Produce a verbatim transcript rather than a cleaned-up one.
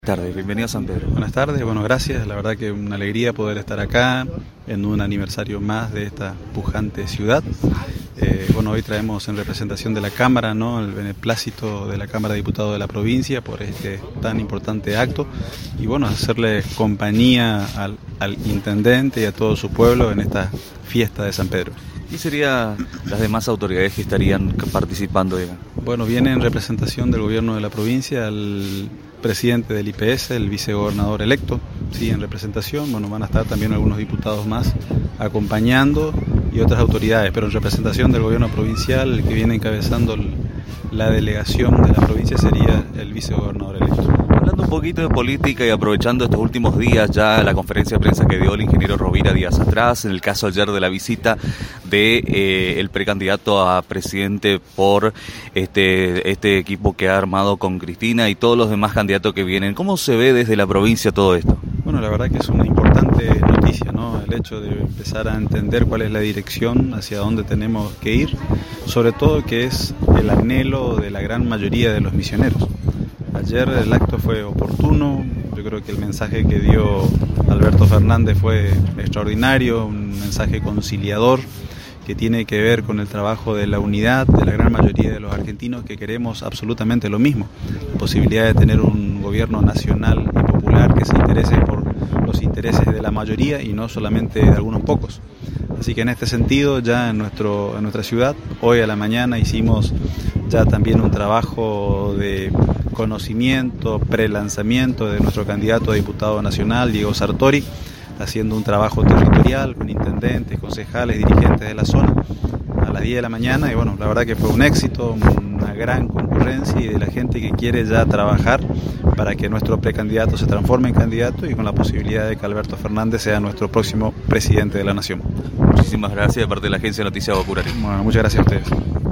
Buenas tardes, bienvenido a San Pedro. Buenas tardes, bueno, gracias. La verdad que una alegría poder estar acá en un aniversario más de esta pujante ciudad. Eh, bueno, hoy traemos en representación de la Cámara, ¿no?, el beneplácito de la Cámara de Diputados de la provincia por este tan importante acto y bueno, hacerle compañía al, al intendente y a todo su pueblo en esta fiesta de San Pedro. ¿Y serían las demás autoridades que estarían participando? Digamos? Bueno, viene en representación del gobierno de la provincia el presidente del I P S, el vicegobernador electo, sí, en representación. Bueno, van a estar también algunos diputados más acompañando y otras autoridades, pero en representación del gobierno provincial, el que viene encabezando la delegación de la provincia sería el vicegobernador electo. Hablando un poquito de política y aprovechando estos últimos días ya la conferencia de prensa que dio el ingeniero Rovira días atrás, en el caso ayer de la visita de eh, el precandidato a presidente por este, este equipo que ha armado con Cristina y todos los demás candidatos que vienen, ¿cómo se ve desde la provincia todo esto? Bueno, la verdad que es una importante noticia, ¿no?, el hecho de empezar a entender cuál es la dirección, hacia dónde tenemos que ir, sobre todo que es el anhelo de la gran mayoría de los misioneros. Ayer el acto fue oportuno, yo creo que el mensaje que dio Alberto Fernández fue extraordinario, un mensaje conciliador que tiene que ver con el trabajo de la unidad de la gran mayoría de los argentinos que queremos absolutamente lo mismo, la posibilidad de tener un gobierno nacional y popular que se interese por los intereses de la mayoría y no solamente de algunos pocos. Así que en este sentido, ya en, nuestro, en nuestra ciudad, hoy a la mañana hicimos ya también un trabajo de conocimiento, pre-lanzamiento de nuestro candidato a diputado nacional, Diego Sartori, haciendo un trabajo territorial con intendentes, concejales, dirigentes de la zona a las diez de la mañana y bueno, la verdad que fue un éxito, una gran concurrencia y de la gente que quiere ya trabajar para que nuestro precandidato se transforme en candidato y con la posibilidad de que Alberto Fernández sea nuestro próximo presidente de la nación. Muchísimas gracias de parte de la agencia Noticias Bacurari. Bueno, muchas gracias a ustedes.